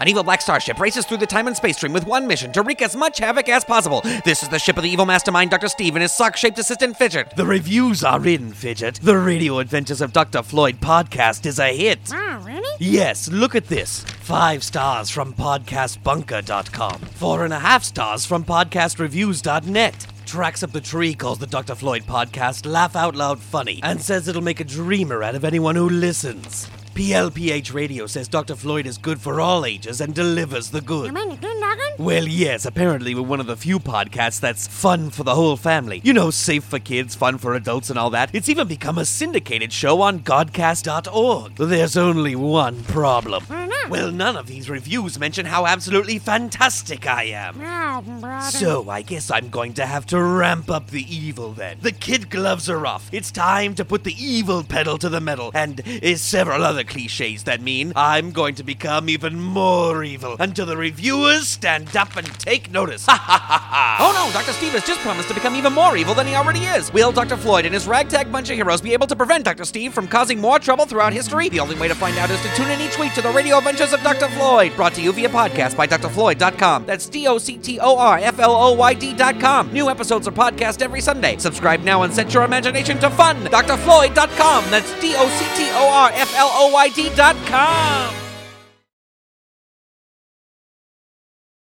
An evil black starship races through the time and space stream with one mission: to wreak as much havoc as possible. This is the ship of the evil mastermind, Dr. Steve, and his sock-shaped assistant, Fidget. The reviews are in, Fidget. The Radio Adventures of Dr. Floyd podcast is a hit. Wow, really? Yes, look at this. 5 stars from podcastbunker.com. 4.5 stars from podcastreviews.net. Tracks Up the Tree calls the Dr. Floyd podcast laugh out loud funny and says it'll make a dreamer out of anyone who listens. PLPH Radio says Dr. Floyd is good for all ages and delivers the good. You mean the good noggin? Well, yes, apparently we're one of the few podcasts that's fun for the whole family. You know, safe for kids, fun for adults and all that. It's even become a syndicated show on Godcast.org. There's only one problem. Why not? Well, none of these reviews mention how absolutely fantastic I am. Oh, brother. So, I guess I'm going to have to ramp up the evil then. The kid gloves are off. It's time to put the evil pedal to the metal, and several other cliches that mean I'm going to become even more evil until the reviewers stand up and take notice. Ha ha ha ha! Oh no, Dr. Steve has just promised to become even more evil than he already is. Will Dr. Floyd and his ragtag bunch of heroes be able to prevent Dr. Steve from causing more trouble throughout history? The only way to find out is to tune in each week to the Radio Adventures of Dr. Floyd, brought to you via podcast by drfloyd.com. That's DOCTORFLOYD.com. New episodes are podcast every Sunday. Subscribe now and set your imagination to fun. drfloyd.com. That's DOCTORFLOYD.com.